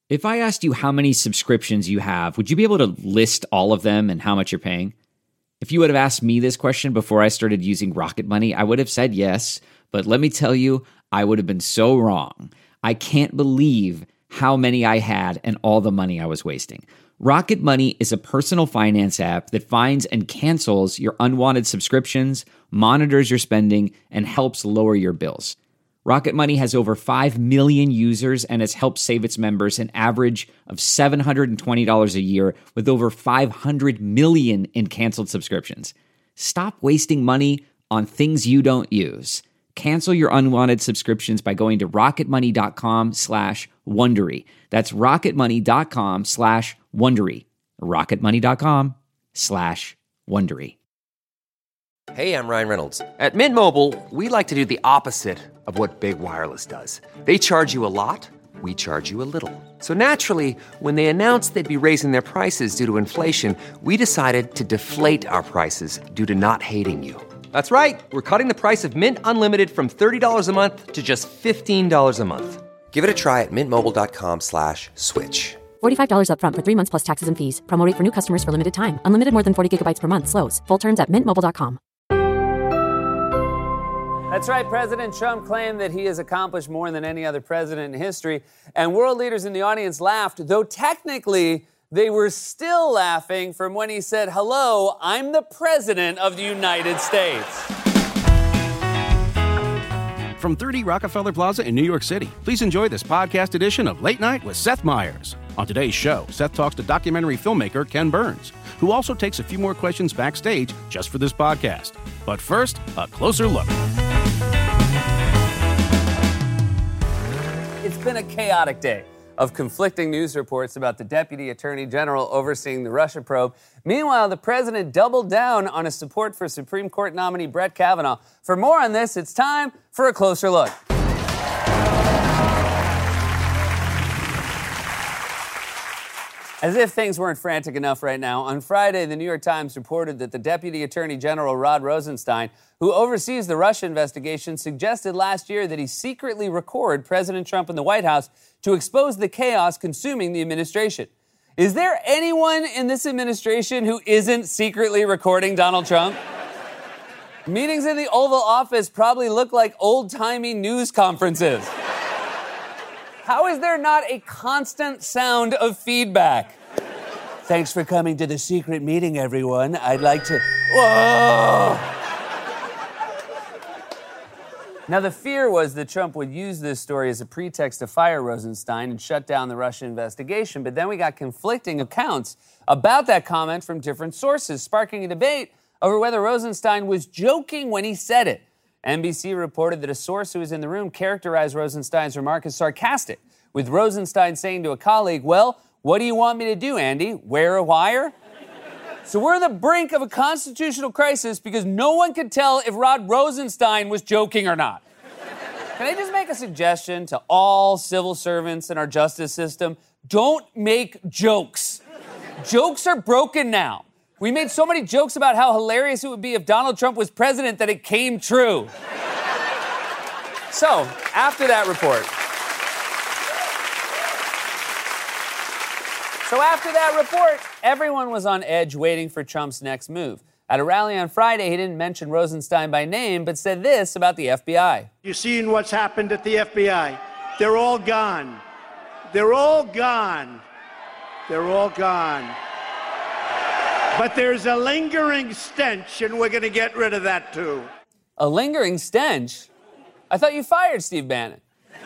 If I asked you how many subscriptions you have, would you be able to list all of them and how much you're paying? If you would have asked me this question before I started using Rocket Money, I would have said yes, but let me tell you, I would have been so wrong. I can't believe how many I had and all the money I was wasting. Rocket Money is a personal finance app that finds and cancels your unwanted subscriptions, monitors your spending, and helps lower your bills. Rocket Money has over 5 million users and has helped save its members an average of $720 a year with over 500 million in canceled subscriptions. Stop wasting money on things you don't use. Cancel your unwanted subscriptions by going to rocketmoney.com/Wondery. That's rocketmoney.com/Wondery. rocketmoney.com/Wondery. Hey, I'm Ryan Reynolds. At Mint Mobile, we like to do the opposite of what Big Wireless does. They charge you a lot, we charge you a little. So naturally, when they announced they'd be raising their prices due to inflation, we decided to deflate our prices due to not hating you. That's right. We're cutting the price of Mint Unlimited from $30 a month to just $15 a month. Give it a try at mintmobile.com/switch. $45 up front for 3 months plus taxes and fees. Promo rate for new customers for limited time. Unlimited more than 40 gigabytes per month slows. Full terms at mintmobile.com. That's right. President Trump claimed that he has accomplished more than any other president in history, and world leaders in the audience laughed, though technically they were still laughing from when he said, "Hello, I'm the President of the United States." From 30 Rockefeller Plaza in New York City, please enjoy this podcast edition of Late Night with Seth Meyers. On today's show, Seth talks to documentary filmmaker Ken Burns, who also takes a few more questions backstage just for this podcast. But first, a closer look. It's been a chaotic day of conflicting news reports about the Deputy Attorney General overseeing the Russia probe. Meanwhile, the president doubled down on his support for Supreme Court nominee Brett Kavanaugh. For more on this, it's time for a closer look. As if things weren't frantic enough right now, on Friday, the New York Times reported that the Deputy Attorney General Rod Rosenstein, who oversees the Russia investigation, suggested last year that he secretly record President Trump in the White House to expose the chaos consuming the administration. Is there anyone in this administration who isn't secretly recording Donald Trump? Meetings in the Oval Office probably look like old-timey news conferences. How is there not a constant sound of feedback? Thanks for coming to the secret meeting, everyone. I'd like to... Whoa! Now, the fear was that Trump would use this story as a pretext to fire Rosenstein and shut down the Russia investigation, but then we got conflicting accounts about that comment from different sources, sparking a debate over whether Rosenstein was joking when he said it. NBC reported that a source who was in the room characterized Rosenstein's remark as sarcastic, with Rosenstein saying to a colleague, "Well, what do you want me to do, Andy? Wear a wire?" So we're on the brink of a constitutional crisis because no one could tell if Rod Rosenstein was joking or not. Can I just make a suggestion to all civil servants in our justice system? Don't make jokes. Jokes are broken now. We made so many jokes about how hilarious it would be if Donald Trump was president that it came true. So, after that report, everyone was on edge waiting for Trump's next move. At a rally on Friday, he didn't mention Rosenstein by name, but said this about the FBI. You've seen what's happened at the FBI. They're all gone. They're all gone. They're all gone. But there's a lingering stench, and we're going to get rid of that, too. A lingering stench? I thought you fired Steve Bannon.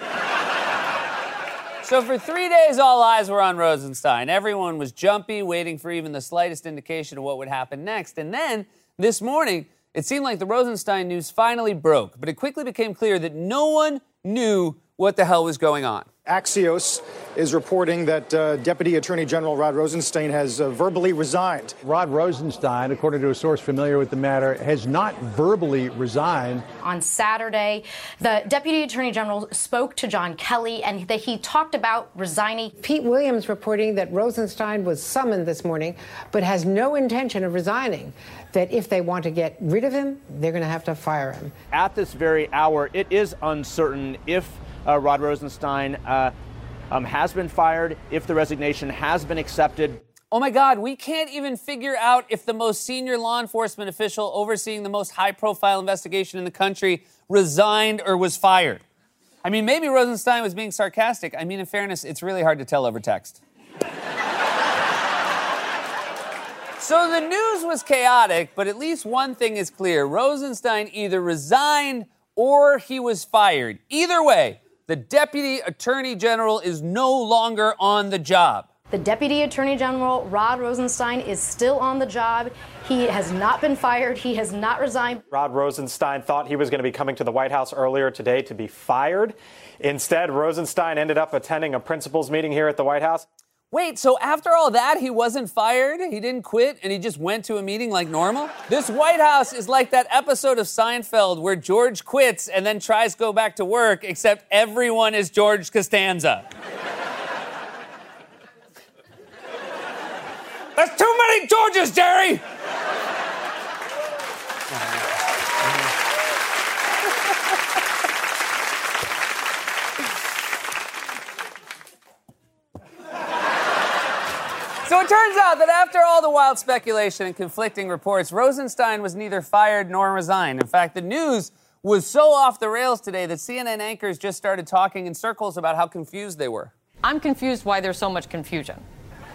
So for 3 days, all eyes were on Rosenstein. Everyone was jumpy, waiting for even the slightest indication of what would happen next. And then, this morning, it seemed like the Rosenstein news finally broke. But it quickly became clear that no one knew what the hell was going on. Axios is reporting that Deputy Attorney General Rod Rosenstein has verbally resigned. Rod Rosenstein, according to a source familiar with the matter, has not verbally resigned. On Saturday, the Deputy Attorney General spoke to John Kelly and that he talked about resigning. Pete Williams reporting that Rosenstein was summoned this morning but has no intention of resigning, that if they want to get rid of him, they're going to have to fire him. At this very hour, it is uncertain if Rod Rosenstein has been fired, if the resignation has been accepted. Oh my God, we can't even figure out if the most senior law enforcement official overseeing the most high-profile investigation in the country resigned or was fired. I mean, maybe Rosenstein was being sarcastic. I mean, in fairness, it's really hard to tell over text. So the news was chaotic, but at least one thing is clear. Rosenstein either resigned or he was fired. Either way, the Deputy Attorney General is no longer on the job. The Deputy Attorney General, Rod Rosenstein, is still on the job. He has not been fired. He has not resigned. Rod Rosenstein thought he was going to be coming to the White House earlier today to be fired. Instead, Rosenstein ended up attending a principals meeting here at the White House. Wait, so after all that, he wasn't fired? He didn't quit and he just went to a meeting like normal? This White House is like that episode of Seinfeld where George quits and then tries to go back to work, except everyone is George Costanza. There's too many Georges, Jerry! So it turns out that after all the wild speculation and conflicting reports, Rosenstein was neither fired nor resigned. In fact, the news was so off the rails today that CNN anchors just started talking in circles about how confused they were. I'm confused why there's so much confusion.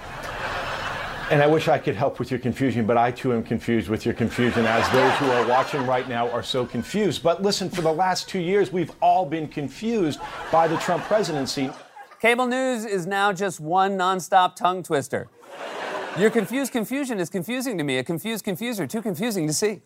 And I wish I could help with your confusion, but I too am confused with your confusion, as those who are watching right now are so confused. But listen, for the last 2 years, we've all been confused by the Trump presidency. Cable news is now just one nonstop tongue twister. Your confused confusion is confusing to me. A confused confuser, too confusing to see.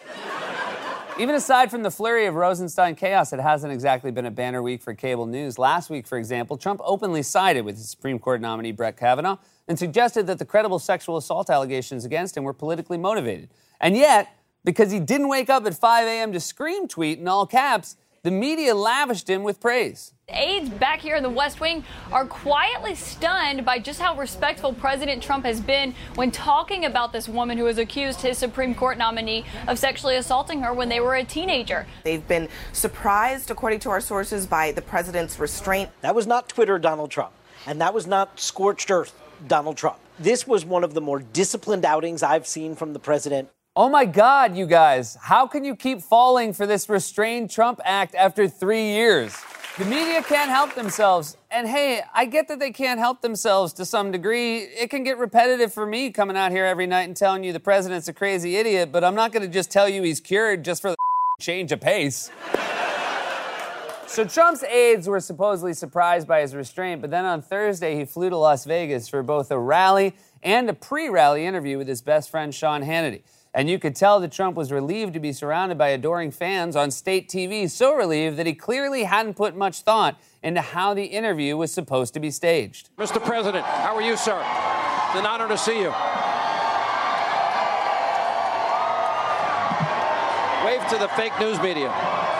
Even aside from the flurry of Rosenstein chaos, it hasn't exactly been a banner week for cable news. Last week, for example, Trump openly sided with his Supreme Court nominee Brett Kavanaugh and suggested that the credible sexual assault allegations against him were politically motivated. And yet, because he didn't wake up at 5 a.m. to scream tweet in all caps, the media lavished him with praise. Aides back here in the West Wing are quietly stunned by just how respectful President Trump has been when talking about this woman who has accused his Supreme Court nominee of sexually assaulting her when they were a teenager. They've been surprised, according to our sources, by the president's restraint. That was not Twitter Donald Trump, and that was not scorched earth Donald Trump. This was one of the more disciplined outings I've seen from the president. Oh my God, you guys, how can you keep falling for this restrained Trump act after 3 years? The media can't help themselves. And hey, I get that they can't help themselves to some degree. It can get repetitive for me coming out here every night and telling you the president's a crazy idiot, but I'm not going to just tell you he's cured just for the change of pace. So Trump's aides were supposedly surprised by his restraint, but then on Thursday he flew to Las Vegas for both a rally and a pre-rally interview with his best friend Sean Hannity. And you could tell that Trump was relieved to be surrounded by adoring fans on state TV, so relieved that he clearly hadn't put much thought into how the interview was supposed to be staged. Mr. President, how are you, sir? It's an honor to see you. Wave to the fake news media.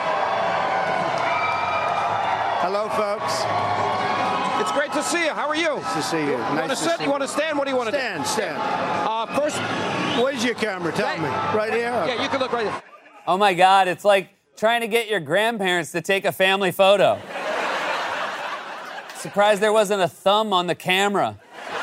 Hello, folks. It's great to see you. How are you? Nice to see you. You want to sit? You want to stand? What do you want to do? Stand. First, where's your camera? Tell me. Right here? Yeah, you can look right there. Oh my God, it's like trying to get your grandparents to take a family photo. Surprised there wasn't a thumb on the camera.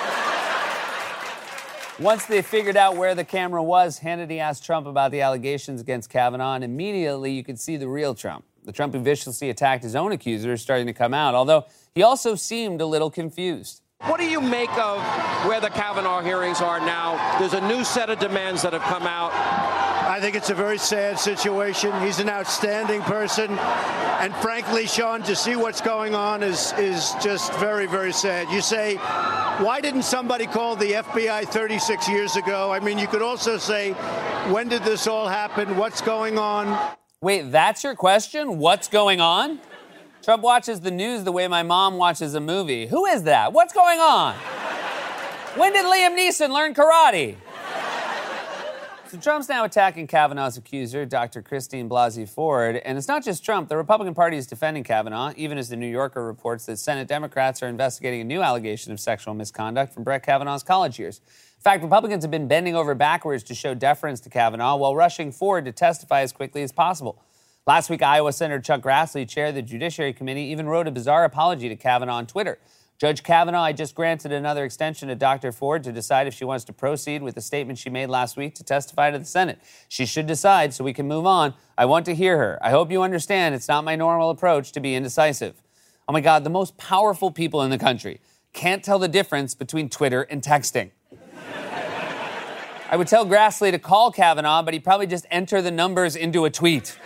Once they figured out where the camera was, Hannity asked Trump about the allegations against Kavanaugh, and immediately you could see the real Trump. The Trump who viciously attacked his own accusers starting to come out, although he also seemed a little confused. What do you make of where the Kavanaugh hearings are now? There's a new set of demands that have come out. I think it's a very sad situation. He's an outstanding person. And frankly, Sean, to see what's going on is just very, very sad. You say, why didn't somebody call the FBI 36 years ago? I mean, you could also say, when did this all happen? What's going on? Wait, that's your question? What's going on? Trump watches the news the way my mom watches a movie. Who is that? What's going on? When did Liam Neeson learn karate? So Trump's now attacking Kavanaugh's accuser, Dr. Christine Blasey Ford. And it's not just Trump. The Republican Party is defending Kavanaugh, even as the New Yorker reports that Senate Democrats are investigating a new allegation of sexual misconduct from Brett Kavanaugh's college years. In fact, Republicans have been bending over backwards to show deference to Kavanaugh while rushing Ford to testify as quickly as possible. Last week, Iowa Senator Chuck Grassley, chair of the Judiciary Committee, even wrote a bizarre apology to Kavanaugh on Twitter. Judge Kavanaugh, I just granted another extension to Dr. Ford to decide if she wants to proceed with the statement she made last week to testify to the Senate. She should decide so we can move on. I want to hear her. I hope you understand it's not my normal approach to be indecisive. Oh my God, the most powerful people in the country can't tell the difference between Twitter and texting. I would tell Grassley to call Kavanaugh, but he'd probably just enter the numbers into a tweet.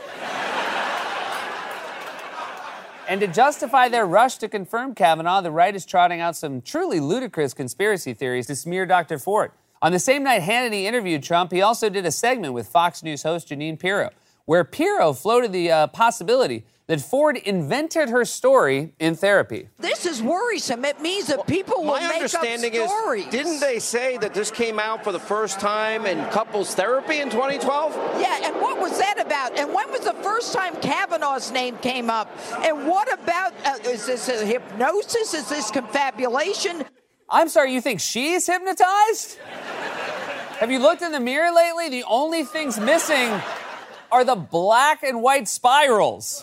And to justify their rush to confirm Kavanaugh, the right is trotting out some truly ludicrous conspiracy theories to smear Dr. Ford. On the same night Hannity interviewed Trump, he also did a segment with Fox News host Jeanine Pirro, where Pirro floated the possibility that Ford invented her story in therapy. This is worrisome. It means that people will make up stories. My understanding is, didn't they say that this came out for the first time in couples therapy in 2012? Yeah, and what was that about? And when was the first time Kavanaugh's name came up? And what about, is this a hypnosis? Is this confabulation? I'm sorry, you think she's hypnotized? Have you looked in the mirror lately? The only things missing are the black and white spirals.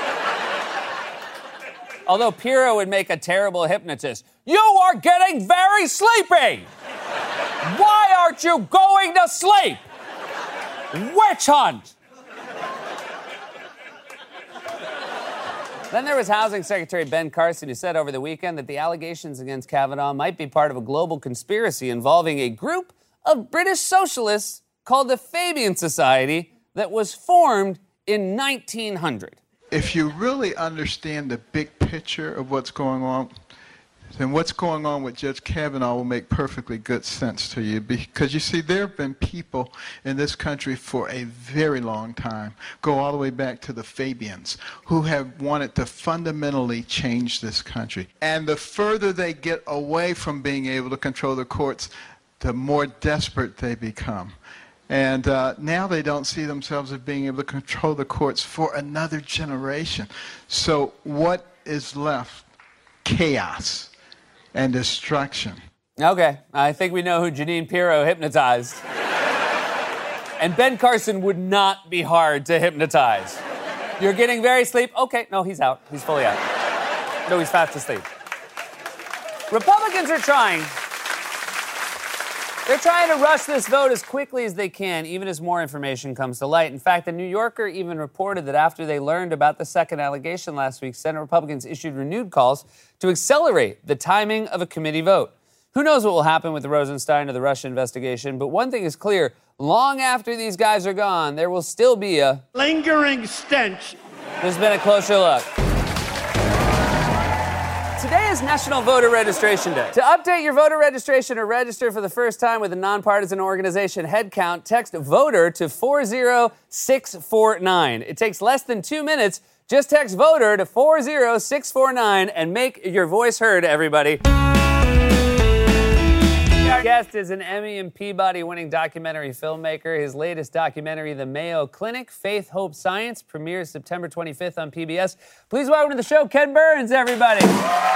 Although Pirro would make a terrible hypnotist. You are getting very sleepy! Why aren't you going to sleep? Witch hunt! Then there was Housing Secretary Ben Carson, who said over the weekend that the allegations against Kavanaugh might be part of a global conspiracy involving a group of British socialists called the Fabian Society that was formed in 1900. If you really understand the big picture of what's going on, then what's going on with Judge Kavanaugh will make perfectly good sense to you. Because you see, there have been people in this country for a very long time, go all the way back to the Fabians, who have wanted to fundamentally change this country. And the further they get away from being able to control the courts, the more desperate they become. And now they don't see themselves as being able to control the courts for another generation. So what is left? Chaos and destruction. Okay, I think we know who Jeanine Pirro hypnotized. And Ben Carson would not be hard to hypnotize. You're getting very sleep. Okay, no, he's out. He's fully out. No, he's fast asleep. Republicans are trying. They're trying to rush this vote as quickly as they can, even as more information comes to light. In fact, the New Yorker even reported that after they learned about the second allegation last week, Senate Republicans issued renewed calls to accelerate the timing of a committee vote. Who knows what will happen with the Rosenstein or the Russia investigation, but one thing is clear. Long after these guys are gone, there will still be a lingering stench. There's been a closer look. Today is National Voter Registration Day. To update your voter registration or register for the first time with a nonpartisan organization headcount, text VOTER to 40649. It takes less than 2 minutes. Just text VOTER to 40649 and make your voice heard, everybody. Our guest is an Emmy and Peabody-winning documentary filmmaker. His latest documentary, The Mayo Clinic, Faith, Hope, Science, premieres September 25th on PBS. Please welcome to the show, Ken Burns, everybody.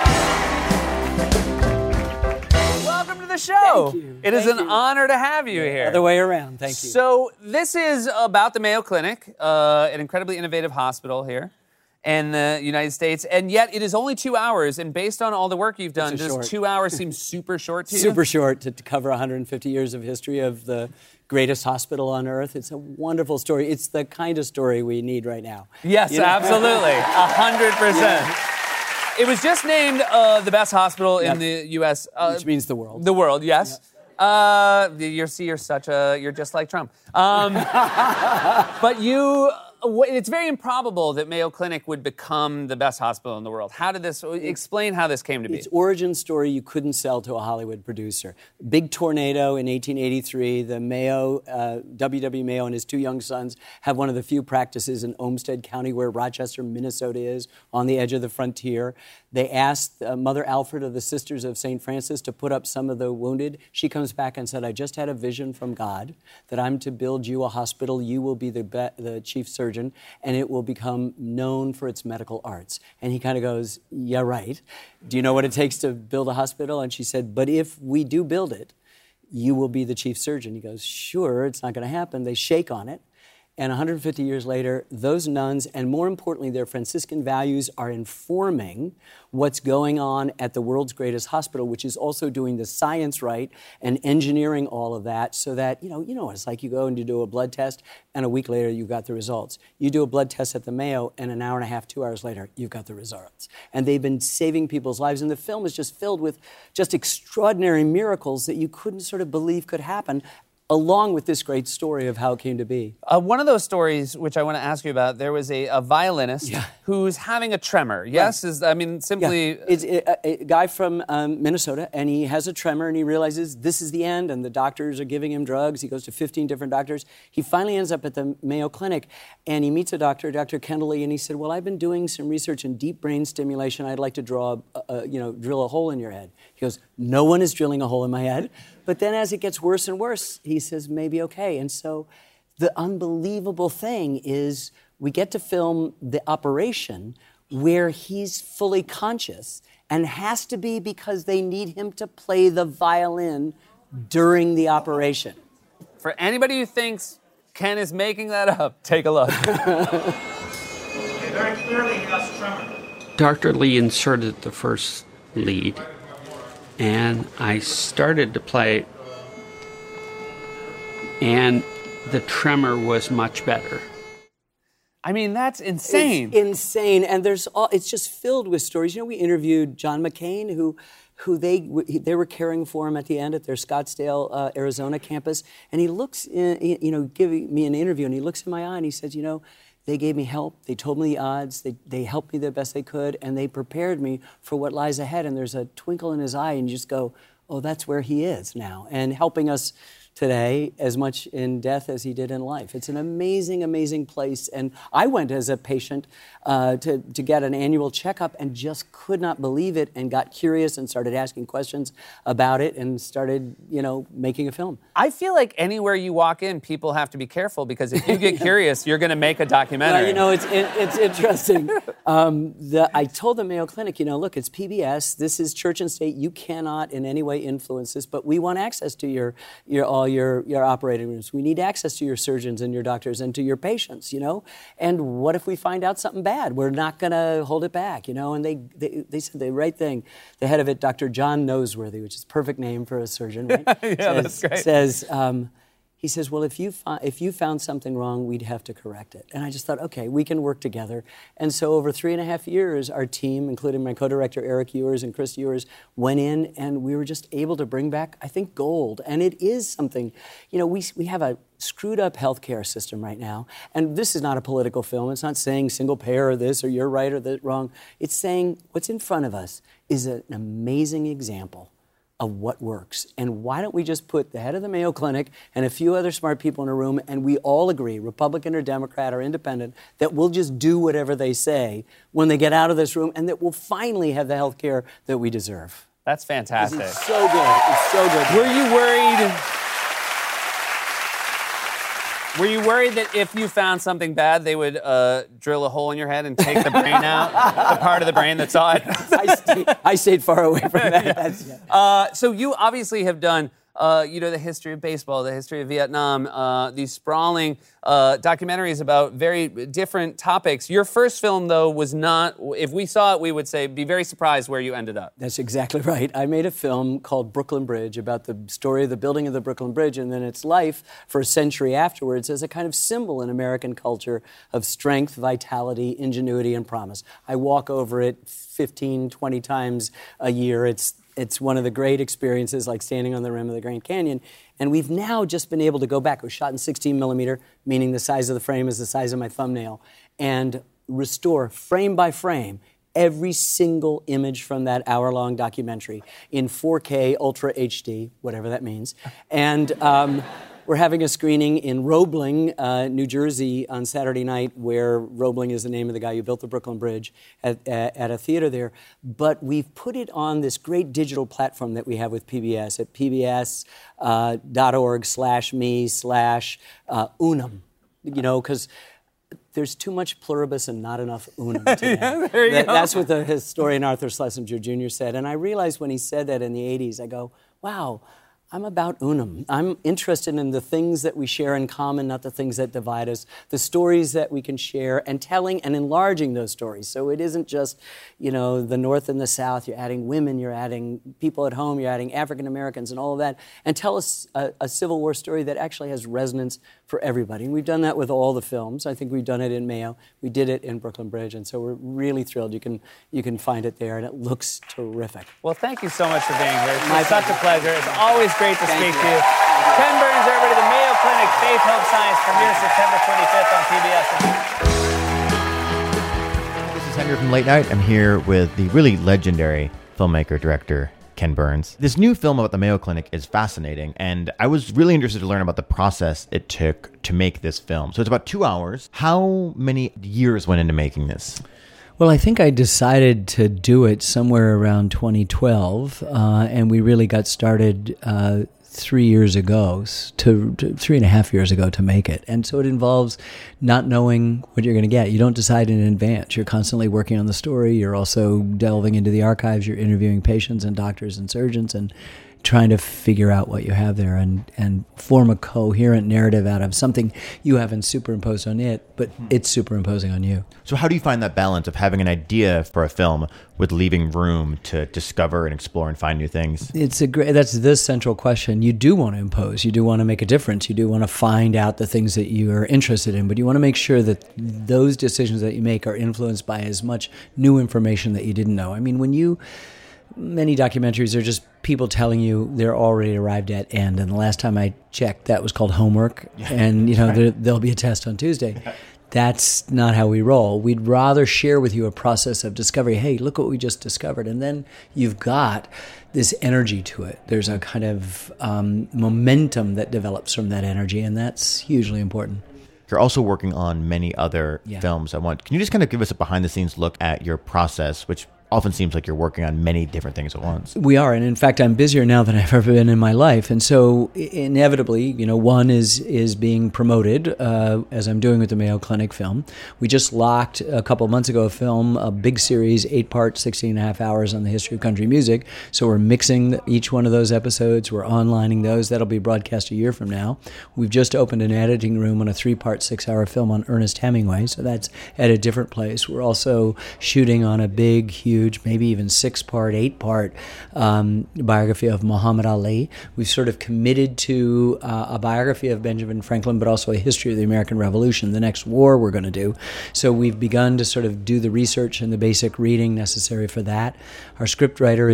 Welcome to the show. Thank you. It is an honor to have you here. Other way around, thank you. So this is about the Mayo Clinic, an incredibly innovative hospital here in the United States, and yet it is only 2 hours, and based on all the work you've done, does 2 hours seem super short to you? Super short to cover 150 years of history of the greatest hospital on earth. It's a wonderful story. It's the kind of story we need right now. Yes, absolutely. 100%. It was just named the best hospital in the U.S. Which means the world. The world, yes. You're just like Trump. But it's very improbable that Mayo Clinic would become the best hospital in the world. Explain how this came to be. It's origin story you couldn't sell to a Hollywood producer. Big tornado in 1883. The Mayo, W.W. Mayo and his two young sons have one of the few practices in Olmsted County where Rochester, Minnesota is, on the edge of the frontier. They asked Mother Alfred of the Sisters of St. Francis to put up some of the wounded. She comes back and said, I just had a vision from God that I'm to build you a hospital. You will be the chief surgeon, and it will become known for its medical arts. And he kind of goes, yeah, right. Do you know what it takes to build a hospital? And she said, but if we do build it, you will be the chief surgeon. He goes, sure, it's not going to happen. They shake on it. And 150 years later, those nuns, and more importantly, their Franciscan values, are informing what's going on at the world's greatest hospital, which is also doing the science right and engineering all of that so that, you know what it's like. You go and you do a blood test, and a week later, you've got the results. You do a blood test at the Mayo, and an hour and a half, 2 hours later, you've got the results. And they've been saving people's lives. And the film is just filled with just extraordinary miracles that you couldn't sort of believe could happen, along with this great story of how it came to be. One of those stories, which I want to ask you about, there was a violinist who's having a tremor. Yes? Right. Simply... Yeah. It's a guy from Minnesota, and he has a tremor, and he realizes this is the end, and the doctors are giving him drugs. He goes to 15 different doctors. He finally ends up at the Mayo Clinic, and he meets a doctor, Dr. Kendall Lee, and he said, well, I've been doing some research in deep brain stimulation. I'd like to drill a hole in your head. He goes, no one is drilling a hole in my head. But then as it gets worse and worse, he says, maybe okay. And so the unbelievable thing is we get to film the operation where he's fully conscious, and has to be because they need him to play the violin during the operation. For anybody who thinks Ken is making that up, take a look. Very clearly he has tremor. Dr. Lee inserted the first lead, and I started to play, and the tremor was much better. I mean, that's insane. It's insane, and it's just filled with stories. We interviewed John McCain, who they were caring for him at the end at their Scottsdale, Arizona campus, and he looks, giving me an interview, and he looks in my eye and he says, they gave me help. They told me the odds. They helped me the best they could, and they prepared me for what lies ahead. And there's a twinkle in his eye, and you just go, oh, that's where he is now, and helping us today as much in death as he did in life. It's an amazing, amazing place. And I went as a patient to get an annual checkup and just could not believe it, and got curious and started asking questions about it and started, making a film. I feel like anywhere you walk in, people have to be careful, because if you get curious, you're going to make a documentary. Well, it's interesting. I told the Mayo Clinic, look, it's PBS. This is church and state. You cannot in any way influence this, but we want access to all your operating rooms. We need access to your surgeons and your doctors and to your patients, And what if we find out something bad? We're not going to hold it back, And they said the right thing. The head of it, Dr. John Noseworthy, which is a perfect name for a surgeon, right? That's great. He says, well, if you found something wrong, we'd have to correct it. And I just thought, okay, we can work together. And so over 3.5 years, our team, including my co-director Eric Ewers and Chris Ewers, went in, and we were just able to bring back, I think, gold. And it is something, we have a screwed up healthcare system right now. And this is not a political film. It's not saying single payer or this or you're right or that wrong. It's saying what's in front of us is an amazing example of what works. And why don't we just put the head of the Mayo Clinic and a few other smart people in a room, and we all agree, Republican or Democrat or independent, that we'll just do whatever they say when they get out of this room, and that we'll finally have the health care that we deserve. That's fantastic. It's so good. It's so good. Were you worried that if you found something bad, they would drill a hole in your head and take the brain out, the part of the brain that saw it? I stayed far away from that. So you obviously have done, the history of baseball, the history of Vietnam, these sprawling documentaries about very different topics. Your first film, though, was not, if we saw it, we would say, be very surprised where you ended up. That's exactly right. I made a film called Brooklyn Bridge about the story of the building of the Brooklyn Bridge and then its life for a century afterwards as a kind of symbol in American culture of strength, vitality, ingenuity, and promise. I walk over it 15, 20 times a year. It's one of the great experiences, like standing on the rim of the Grand Canyon. And we've now just been able to go back. It was shot in 16 millimeter, meaning the size of the frame is the size of my thumbnail, and restore frame by frame every single image from that hour-long documentary in 4K Ultra HD, whatever that means. And we're having a screening in Roebling, New Jersey on Saturday night, where Roebling is the name of the guy who built the Brooklyn Bridge at a theater there. But we've put it on this great digital platform that we have with PBS at pbs.org/me/unum, because there's too much pluribus and not enough unum today. That's what the historian Arthur Schlesinger Jr. said. And I realized when he said that in the 80s, I go, wow, I'm about unum. I'm interested in the things that we share in common, not the things that divide us, the stories that we can share, and telling and enlarging those stories. So it isn't just, the North and the South. You're adding women, you're adding people at home, you're adding African Americans and all of that, and tell us a Civil War story that actually has resonance for everybody. And we've done that with all the films. I think we've done it in Mayo. We did it in Brooklyn Bridge, and so we're really thrilled. You can find it there, and it looks terrific. Well, thank you so much for being here. It's such a pleasure. It's always great to speak to you. Ken Burns, everybody, the Mayo Clinic, Faith, Hope, Science, premieres September 25th on PBS. This is Henry from Late Night. I'm here with the really legendary filmmaker, director, Ken Burns. This new film about the Mayo Clinic is fascinating, and I was really interested to learn about the process it took to make this film. So it's about 2 hours. How many years went into making this? Well, I think I decided to do it somewhere around 2012, and we really got started 3 years ago, to 3.5 years ago to make it. And so it involves not knowing what you're going to get. You don't decide in advance. You're constantly working on the story. You're also delving into the archives. You're interviewing patients and doctors and surgeons and trying to figure out what you have there and form a coherent narrative out of something you haven't superimposed on it, but it's superimposing on you. So how do you find that balance of having an idea for a film with leaving room to discover and explore and find new things? That's the central question. You do want to impose. You do want to make a difference. You do want to find out the things that you are interested in, but you want to make sure that those decisions that you make are influenced by as much new information that you didn't know. I mean, many documentaries are just people telling you they're already arrived at end. And the last time I checked, that was called homework. And, there'll be a test on Tuesday. That's not how we roll. We'd rather share with you a process of discovery. Hey, look what we just discovered. And then you've got this energy to it. There's a kind of momentum that develops from that energy. And that's hugely important. You're also working on many other films. Can you just kind of give us a behind-the-scenes look at your process, which often seems like you're working on many different things at once? We are, and in fact, I'm busier now than I've ever been in my life. And so inevitably, one is being promoted, as I'm doing with the Mayo Clinic film. We just locked a couple of months ago a big series, 8-part, 16.5 hours on the history of country music. So we're mixing each one of those episodes. We're onlining those. That'll be broadcast a year from now. We've just opened an editing room on a 3-part, 6-hour film on Ernest Hemingway. So that's at a different place. We're also shooting on a big, huge, maybe even 6-part, 8-part biography of Muhammad Ali. We've sort of committed to a biography of Benjamin Franklin, but also a history of the American Revolution, the next war we're going to do. So we've begun to sort of do the research and the basic reading necessary for that. One of our scriptwriters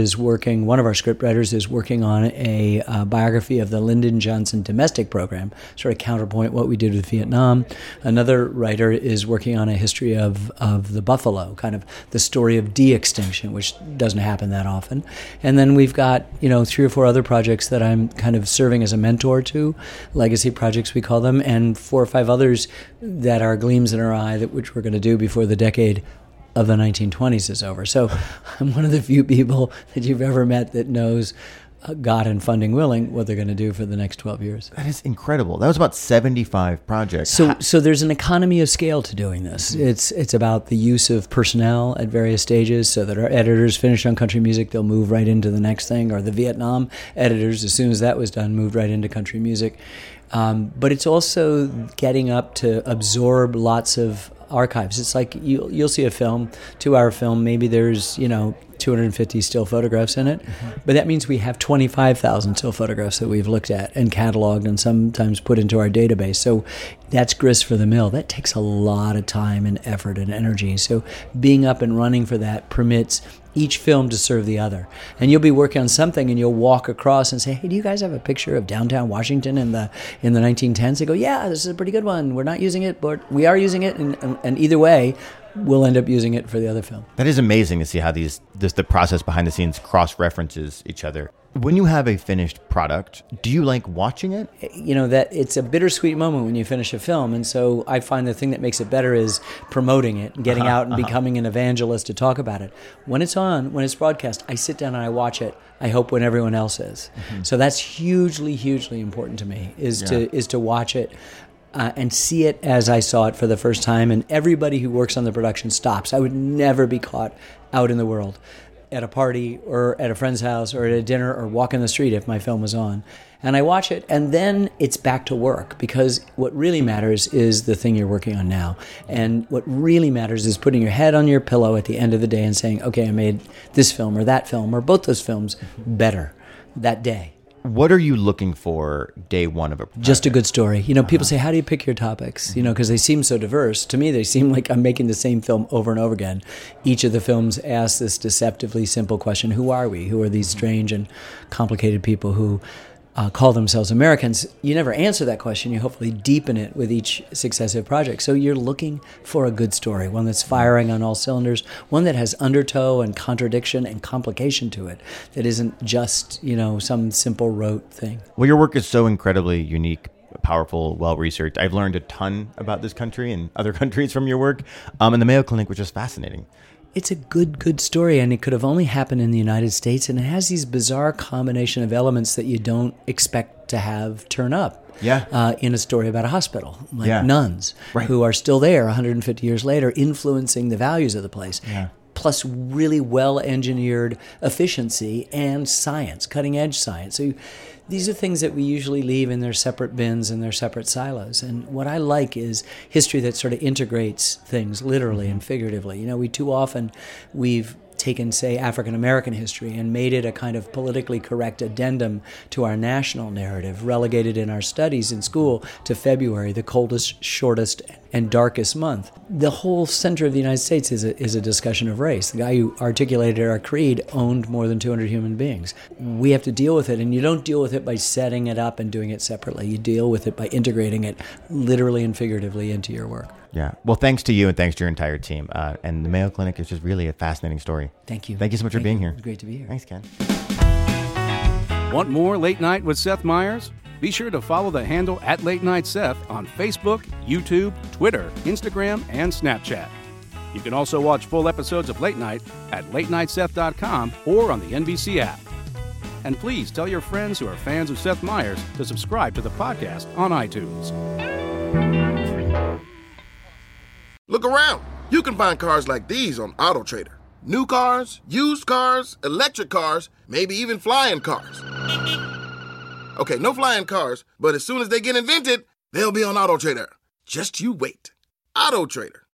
is working on a biography of the Lyndon Johnson domestic program, sort of counterpoint what we did with Vietnam. Another writer is working on a history of the buffalo, kind of the story of de-extinction, which doesn't happen that often. And then we've got, 3 or 4 other projects that I'm kind of serving as a mentor to, legacy projects we call them, and 4 or 5 others that are gleams in our eye which we're going to do before the decade of the 1920s is over. So I'm one of the few people that you've ever met that knows, God and funding willing, what they're going to do for the next 12 years. That is incredible. That was about 75 projects. So there's an economy of scale to doing this. It's about the use of personnel at various stages, so that our editors finished on country music, they'll move right into the next thing, or the Vietnam editors, as soon as that was done, moved right into country music. But it's also getting up to absorb lots of archives. It's like you'll see a 2-hour film, maybe there's 250 still photographs in it, but that means we have 25,000 still photographs that we've looked at and cataloged and sometimes put into our database. So that's grist for the mill. That takes a lot of time and effort and energy. So being up and running for that permits each film to serve the other. And you'll be working on something and you'll walk across and say, hey, do you guys have a picture of downtown Washington in the 1910s? They go, yeah, this is a pretty good one. We're not using it, but we are using it. And either way, we'll end up using it for the other film. That is amazing to see how the process behind the scenes cross-references each other. When you have a finished product, do you like watching it? That it's a bittersweet moment when you finish a film. And so I find the thing that makes it better is promoting it and getting out and becoming an evangelist to talk about it. When it's broadcast, I sit down and I watch it. I hope when everyone else is. So that's hugely, hugely important to me, is to watch it. And see it as I saw it for the first time. And everybody who works on the production stops. I would never be caught out in the world. at a party or at a friend's house or at a dinner or walking the street if my film was on. And I watch it, and then it's back to work, because what really matters is the thing you're working on now. And what really matters is putting your head on your pillow at the end of the day and saying, okay, I made this film or that film or both those films better that day. What are you looking for day one of a project? Just a good story. You know, people say, how do you pick your topics? You know, because they seem so diverse. To me, they seem like I'm making the same film over and over again. Each of the films asks this deceptively simple question: who are we? Who are these strange and complicated people who call themselves Americans? You never answer that question. You hopefully deepen it with each successive project. So you're looking for a good story, one that's firing on all cylinders, one that has undertow and contradiction and complication to it, that isn't just, you know, some simple rote thing. Well, your work is so incredibly unique, powerful, well-researched. I've learned a ton about this country and other countries from your work, and the Mayo Clinic, which is fascinating. It's a good story, and it could have only happened in the United States, and it has these bizarre combination of elements that you don't expect to have turn up in a story about a hospital, like nuns, who are still there 150 years later, influencing the values of the place. Yeah. Plus really well-engineered efficiency and science, cutting-edge science. So these are things that we usually leave in their separate bins and their separate silos. And what I like is history that sort of integrates things literally and figuratively. You know, we've taken, say, African-American history and made it a kind of politically correct addendum to our national narrative, relegated in our studies in school to February, the coldest, shortest, and darkest month. The whole center of the United States is a discussion of race. The guy who articulated our creed owned more than 200 human beings. We have to deal with it, and you don't deal with it by setting it up and doing it separately. You deal with it by integrating it literally and figuratively into your work. Yeah. Well, thanks to you and thanks to your entire team. And the Mayo Clinic is just really a fascinating story. Thank you. Thank you so much for being here. It's great to be here. Thanks, Ken. Want more Late Night with Seth Meyers? Be sure to follow the handle @LateNightSeth on Facebook, YouTube, Twitter, Instagram, and Snapchat. You can also watch full episodes of Late Night at LateNightSeth.com or on the NBC app. And please tell your friends who are fans of Seth Meyers to subscribe to the podcast on iTunes. Look around. You can find cars like these on AutoTrader. New cars, used cars, electric cars, maybe even flying cars. Okay, no flying cars, but as soon as they get invented, they'll be on AutoTrader. Just you wait. AutoTrader.